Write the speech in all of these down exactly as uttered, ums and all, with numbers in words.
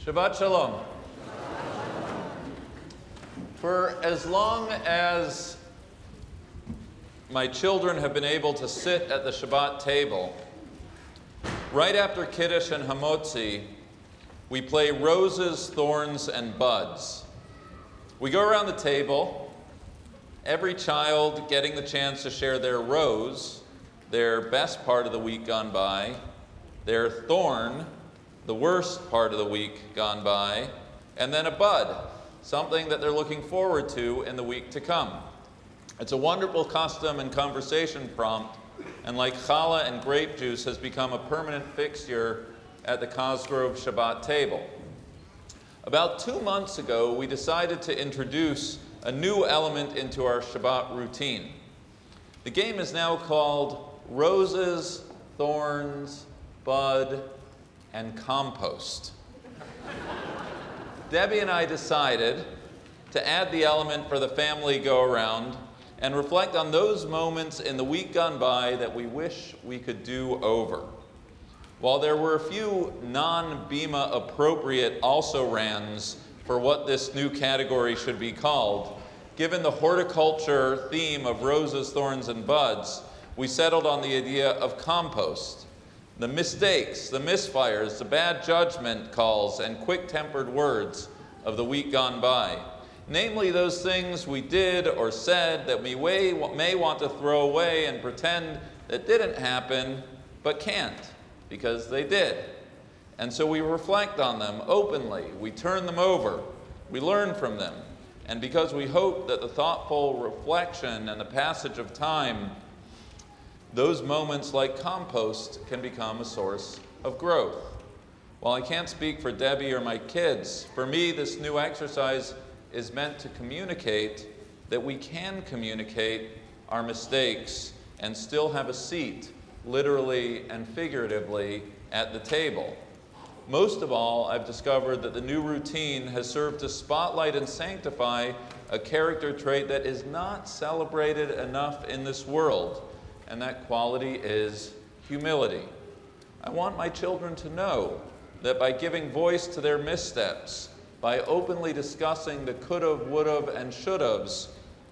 Shabbat Shalom. For as long as my children have been able to sit at the Shabbat table, right after Kiddush and Hamotzi, we play roses, thorns, and buds. We go around the table, every child getting the chance to share their rose, their best part of the week gone by, their thorn, the worst part of the week gone by, and then a bud, something that they're looking forward to in the week to come. It's a wonderful custom and conversation prompt, and like challah and grape juice, has become a permanent fixture at the Cosgrove Shabbat table. About two months ago, we decided to introduce a new element into our Shabbat routine. The game is now called Roses, Thorns, Bud, and Compost. Debbie and I decided to add the element for the family go-around and reflect on those moments in the week gone by that we wish we could do over. While there were a few non-Bima appropriate also-rans for what this new category should be called, given the horticulture theme of roses, thorns, and buds, we settled on the idea of compost. The mistakes, the misfires, the bad judgment calls, and quick-tempered words of the week gone by. Namely, those things we did or said that we may want to throw away and pretend that didn't happen, but can't, because they did. And so we reflect on them openly, we turn them over, we learn from them, and because we hope that the thoughtful reflection and the passage of time, those moments like compost can become a source of growth. While I can't speak for Debbie or my kids, for me this new exercise is meant to communicate that we can communicate our mistakes and still have a seat, literally and figuratively, at the table. Most of all, I've discovered that the new routine has served to spotlight and sanctify a character trait that is not celebrated enough in this world, and that quality is humility. I want my children to know that by giving voice to their missteps, by openly discussing the could've, would've, and should'ves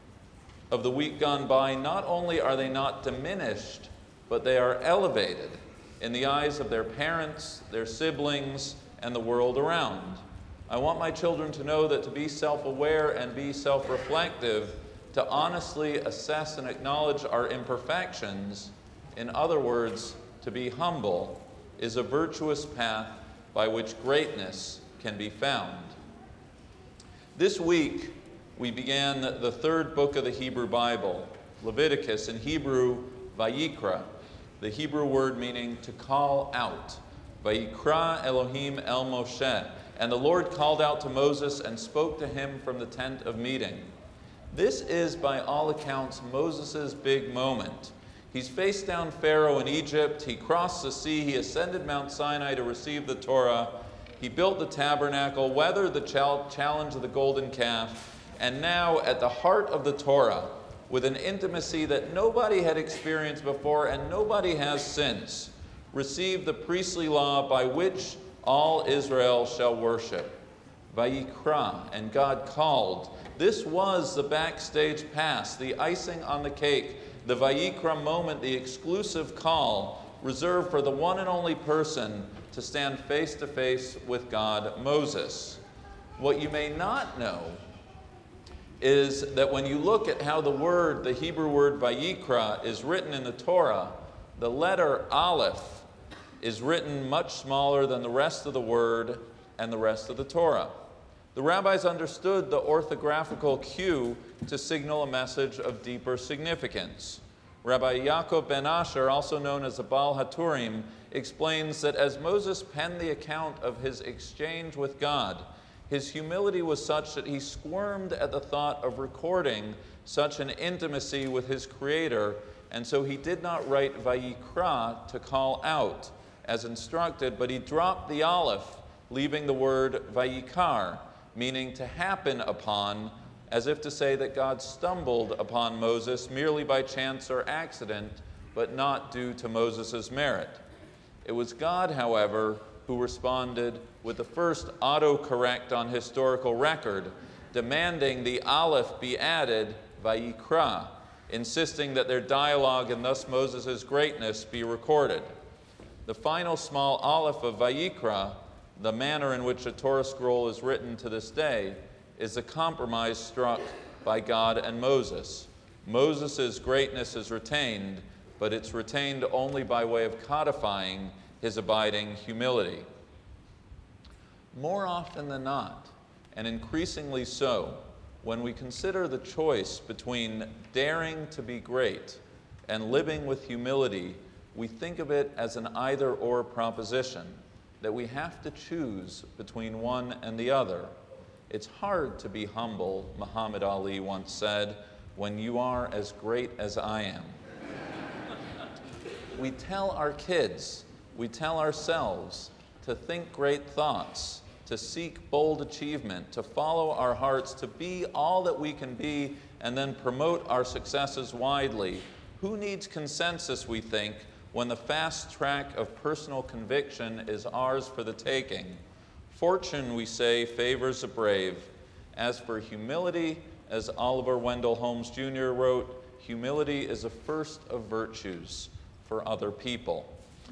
of the week gone by, not only are they not diminished, but they are elevated in the eyes of their parents, their siblings, and the world around. I want my children to know that to be self-aware and be self-reflective, to honestly assess and acknowledge our imperfections, in other words, to be humble, is a virtuous path by which greatness can be found. This week, we began the third book of the Hebrew Bible, Leviticus, in Hebrew, Vayikra, the Hebrew word meaning to call out. Vayikra Elohim el Moshe. And the Lord called out to Moses and spoke to him from the tent of meeting. This is, by all accounts, Moses' big moment. He's faced down Pharaoh in Egypt, he crossed the sea, he ascended Mount Sinai to receive the Torah, he built the tabernacle, weathered the challenge of the golden calf, and now at the heart of the Torah, with an intimacy that nobody had experienced before and nobody has since, received the priestly law by which all Israel shall worship. Vayikra, and God called. This was the backstage pass, the icing on the cake, the Vayikra moment, the exclusive call reserved for the one and only person to stand face to face with God, Moses. What you may not know is that when you look at how the word, the Hebrew word Vayikra, is written in the Torah, the letter Aleph is written much smaller than the rest of the word and the rest of the Torah. The rabbis understood the orthographical cue to signal a message of deeper significance. Rabbi Yaakov ben Asher, also known as the Baal HaTurim, explains that as Moses penned the account of his exchange with God, his humility was such that he squirmed at the thought of recording such an intimacy with his Creator, and so he did not write Vayikra to call out, as instructed, but he dropped the aleph, leaving the word Vayikar, meaning to happen upon, as if to say that God stumbled upon Moses merely by chance or accident, but not due to Moses' merit. It was God, however, who responded with the first autocorrect on historical record, demanding the aleph be added, Vayikra, insisting that their dialogue and thus Moses' greatness be recorded. The final small aleph of Vayikra, the manner in which a Torah scroll is written to this day, is a compromise struck by God and Moses. Moses' greatness is retained, but it's retained only by way of codifying his abiding humility. More often than not, and increasingly so, when we consider the choice between daring to be great and living with humility, we think of it as an either-or proposition, that we have to choose between one and the other. It's hard to be humble, Muhammad Ali once said, when you are as great as I am. We tell our kids, we tell ourselves to think great thoughts, to seek bold achievement, to follow our hearts, to be all that we can be, and then promote our successes widely. Who needs consensus, we think, when the fast track of personal conviction is ours for the taking? Fortune, we say, favors the brave. As for humility, as Oliver Wendell Holmes Junior wrote, humility is the first of virtues for other people.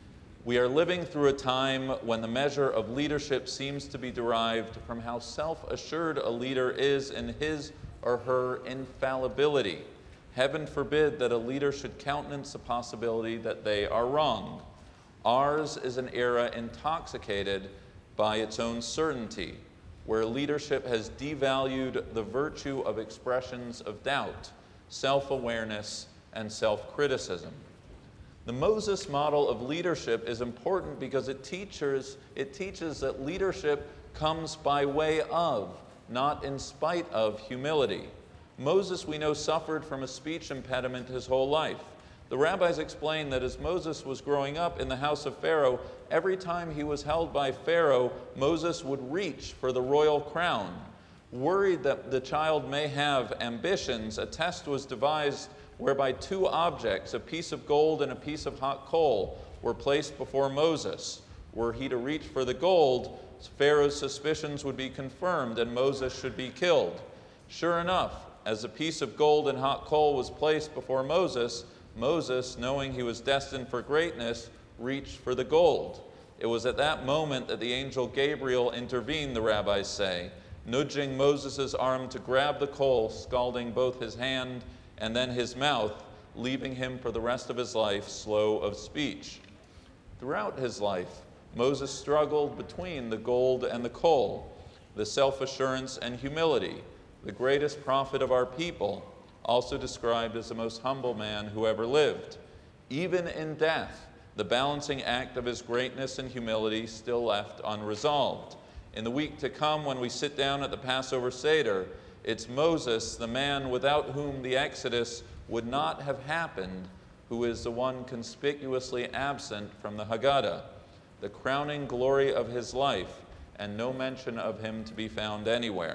We are living through a time when the measure of leadership seems to be derived from how self-assured a leader is in his or her infallibility. Heaven forbid that a leader should countenance the possibility that they are wrong. Ours is an era intoxicated by its own certainty, where leadership has devalued the virtue of expressions of doubt, self-awareness, and self-criticism. The Moses model of leadership is important because it teaches, it teaches that leadership comes by way of, not in spite of, humility. Moses, we know, suffered from a speech impediment his whole life. The rabbis explain that as Moses was growing up in the house of Pharaoh, every time he was held by Pharaoh, Moses would reach for the royal crown. Worried that the child may have ambitions, a test was devised whereby two objects, a piece of gold and a piece of hot coal, were placed before Moses. Were he to reach for the gold, Pharaoh's suspicions would be confirmed and Moses should be killed. Sure enough, as a piece of gold and hot coal was placed before Moses, Moses, knowing he was destined for greatness, reached for the gold. It was at that moment that the angel Gabriel intervened, the rabbis say, nudging Moses' arm to grab the coal, scalding both his hand and then his mouth, leaving him for the rest of his life slow of speech. Throughout his life, Moses struggled between the gold and the coal, the self-assurance and humility. The greatest prophet of our people, also described as the most humble man who ever lived. Even in death, the balancing act of his greatness and humility still left unresolved. In the week to come, when we sit down at the Passover Seder, it's Moses, the man without whom the Exodus would not have happened, who is the one conspicuously absent from the Haggadah, the crowning glory of his life, and no mention of him to be found anywhere.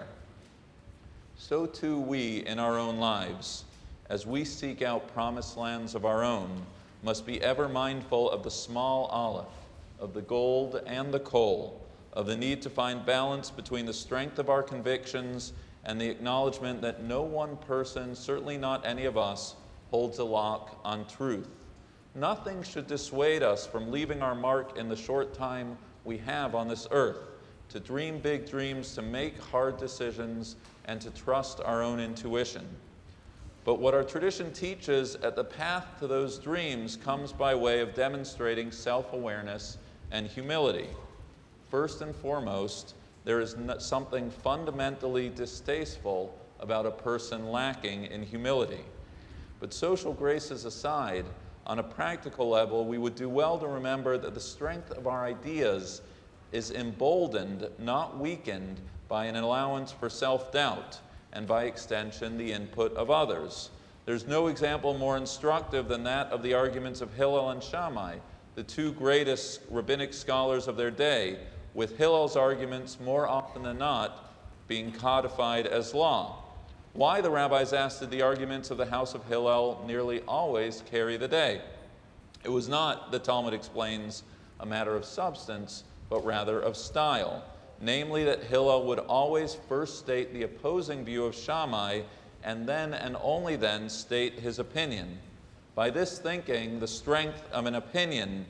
So too we in our own lives, as we seek out promised lands of our own, must be ever mindful of the small aleph, of the gold and the coal, of the need to find balance between the strength of our convictions and the acknowledgement that no one person, certainly not any of us, holds a lock on truth. Nothing should dissuade us from leaving our mark in the short time we have on this earth, to dream big dreams, to make hard decisions, and to trust our own intuition. But what our tradition teaches at the path to those dreams comes by way of demonstrating self-awareness and humility. First and foremost, there is something fundamentally distasteful about a person lacking in humility. But social graces aside, on a practical level, we would do well to remember that the strength of our ideas is emboldened, not weakened, by an allowance for self-doubt, and by extension, the input of others. There's no example more instructive than that of the arguments of Hillel and Shammai, the two greatest rabbinic scholars of their day, with Hillel's arguments more often than not being codified as law. Why, the rabbis asked, did the arguments of the house of Hillel nearly always carry the day? It was not, the Talmud explains, a matter of substance, but rather of style, namely that Hillel would always first state the opposing view of Shammai and then and only then state his opinion. By this thinking, the strength of an opinion,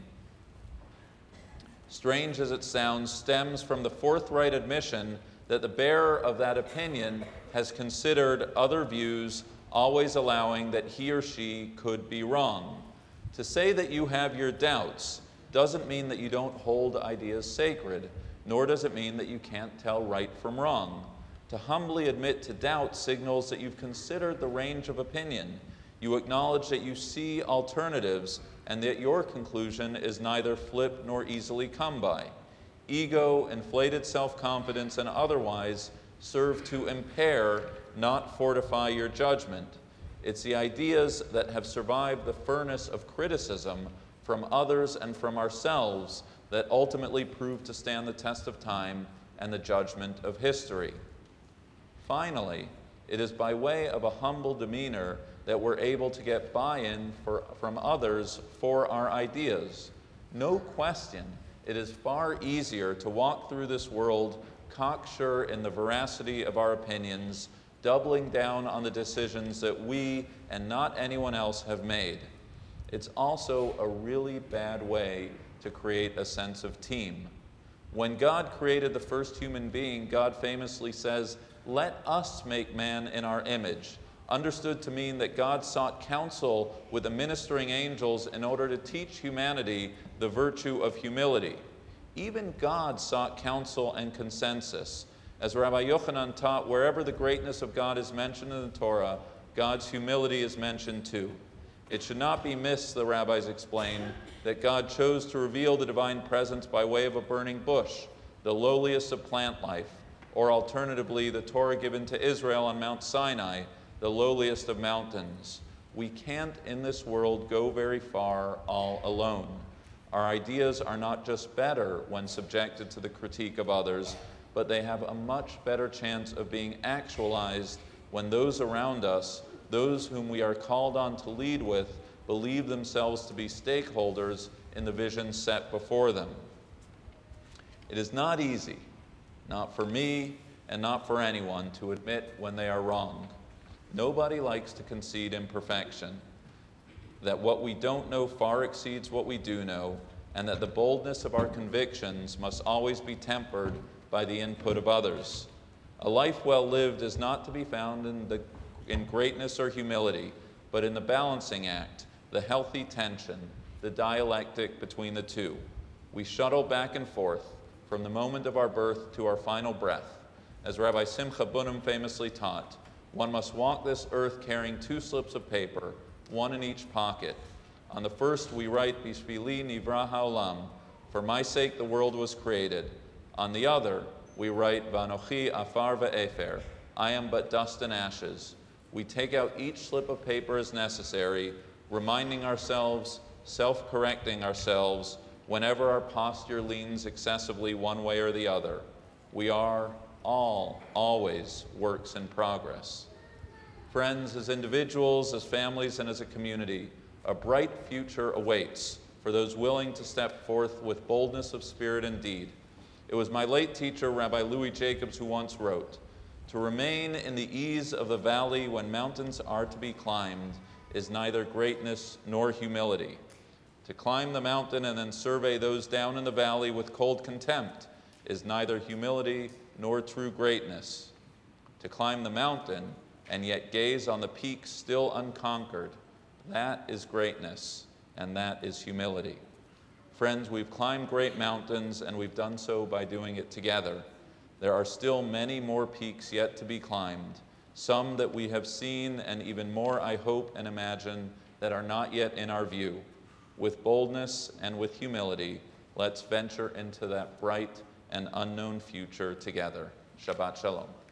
strange as it sounds, stems from the forthright admission that the bearer of that opinion has considered other views, always allowing that he or she could be wrong. To say that you have your doubts doesn't mean that you don't hold ideas sacred, nor does it mean that you can't tell right from wrong. To humbly admit to doubt signals that you've considered the range of opinion. You acknowledge that you see alternatives and that your conclusion is neither flip nor easily come by. Ego, inflated self-confidence, and otherwise serve to impair, not fortify your judgment. It's the ideas that have survived the furnace of criticism from others and from ourselves that ultimately prove to stand the test of time and the judgment of history. Finally, it is by way of a humble demeanor that we're able to get buy-in for, from others for our ideas. No question, it is far easier to walk through this world cocksure in the veracity of our opinions, doubling down on the decisions that we and not anyone else have made. It's also a really bad way to create a sense of team. When God created the first human being, God famously says, "Let us make man in our image," understood to mean that God sought counsel with the ministering angels in order to teach humanity the virtue of humility. Even God sought counsel and consensus. As Rabbi Yochanan taught, wherever the greatness of God is mentioned in the Torah, God's humility is mentioned too. It should not be missed, the rabbis explain, that God chose to reveal the divine presence by way of a burning bush, the lowliest of plant life, or alternatively, the Torah given to Israel on Mount Sinai, the lowliest of mountains. We can't in this world go very far all alone. Our ideas are not just better when subjected to the critique of others, but they have a much better chance of being actualized when those around us, those whom we are called on to lead with, believe themselves to be stakeholders in the vision set before them. It is not easy, not for me and not for anyone, to admit when they are wrong. Nobody likes to concede imperfection, that what we don't know far exceeds what we do know, and that the boldness of our convictions must always be tempered by the input of others. A life well lived is not to be found in, the, in greatness or humility, but in the balancing act, the healthy tension, the dialectic between the two. We shuttle back and forth from the moment of our birth to our final breath. As Rabbi Simcha Bunim famously taught, one must walk this earth carrying two slips of paper, one in each pocket. On the first we write, Bishvili nivra ha'olam, for my sake the world was created. On the other, we write, Vanochi afar ve'efer, I am but dust and ashes. We take out each slip of paper as necessary, reminding ourselves, self-correcting ourselves, whenever our posture leans excessively one way or the other. We are all, always works in progress. Friends, as individuals, as families, and as a community, a bright future awaits for those willing to step forth with boldness of spirit and deed. It was my late teacher, Rabbi Louis Jacobs, who once wrote, "To remain in the ease of the valley when mountains are to be climbed is neither greatness nor humility. To climb the mountain and then survey those down in the valley with cold contempt is neither humility nor true greatness. To climb the mountain and yet gaze on the peaks still unconquered, that is greatness, and that is humility." Friends, we've climbed great mountains, and we've done so by doing it together. There are still many more peaks yet to be climbed, some that we have seen, and even more, I hope and imagine, that are not yet in our view. With boldness and with humility, let's venture into that bright and unknown future together. Shabbat Shalom.